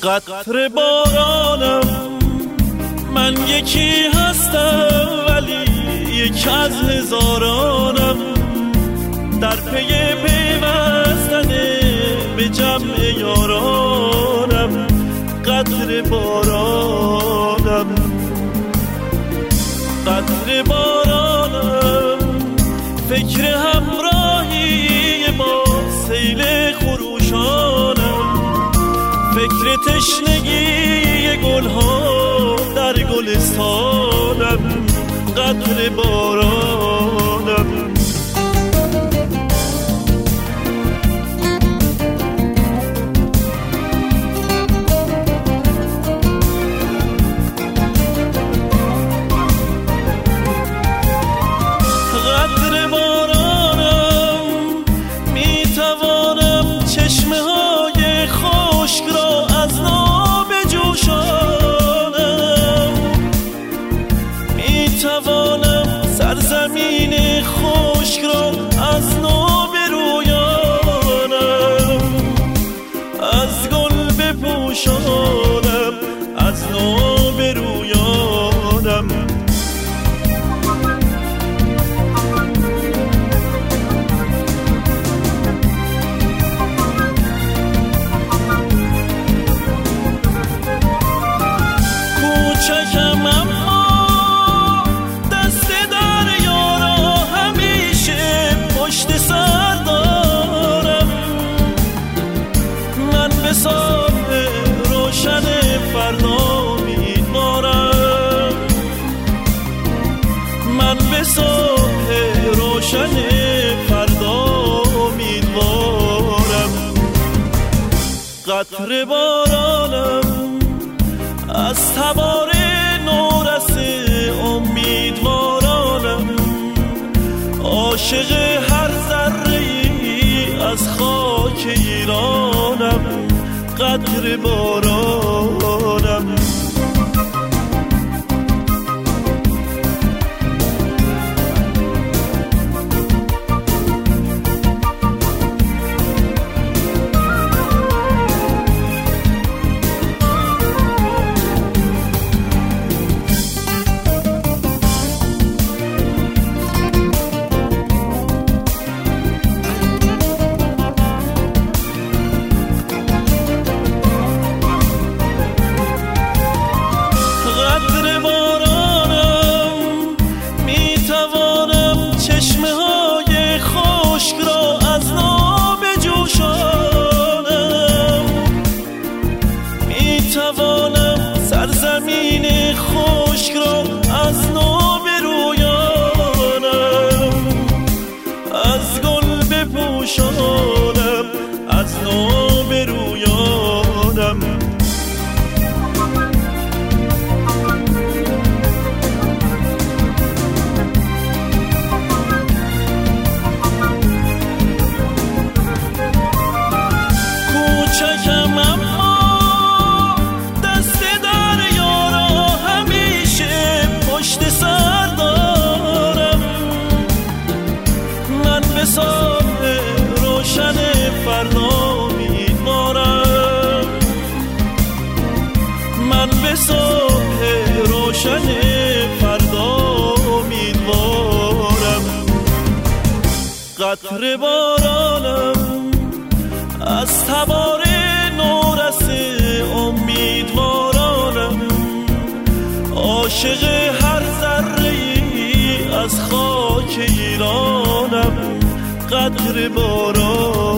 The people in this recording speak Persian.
قطره بارانم، من یکی هستم ولی یکی از هزارانم، در پی پیوستن به جمع یارانم. قطره بارانم، قطره بارانم، فکر همراهی با سیل خروشانم، فکر تشنگی گلها در گلستانم. قطره بارانم، قطره بارانم، میتوانم چشمه های خشک را از ناب جوشانم، میتوانم سرزمین خشک را از ناب رویانم، از گل بپوشانم، از ناب رویانم. کوچکم اما دست دریا را همیشه پشت سر دارم، من به صبح روشن فردا امیدوارم، من به صبح روشن فردا امیدوارم. قطره بارانم، از تبار نورس امیدوارانم، عاشق هر ذره‌ای از خاک ایرانم. قطره بارانم، قطره بارانم، میتوانم چشمه های خشک را از ناب جوشانم، میتوانم سرزمین خشک را از ناب رویانم، از گل بپوشانم، از ناب رویانم. کوچکم اما دست دریا را همیشه پشت سر دارم، من به صبح روشن فردا امیدوارم، من به صبح روشن فردا امیدوارم. قطره بارانم، از تبار نورس امیدوارانم، عاشق هر ذره‌ای از خاک ایرانم. قطره بارانم.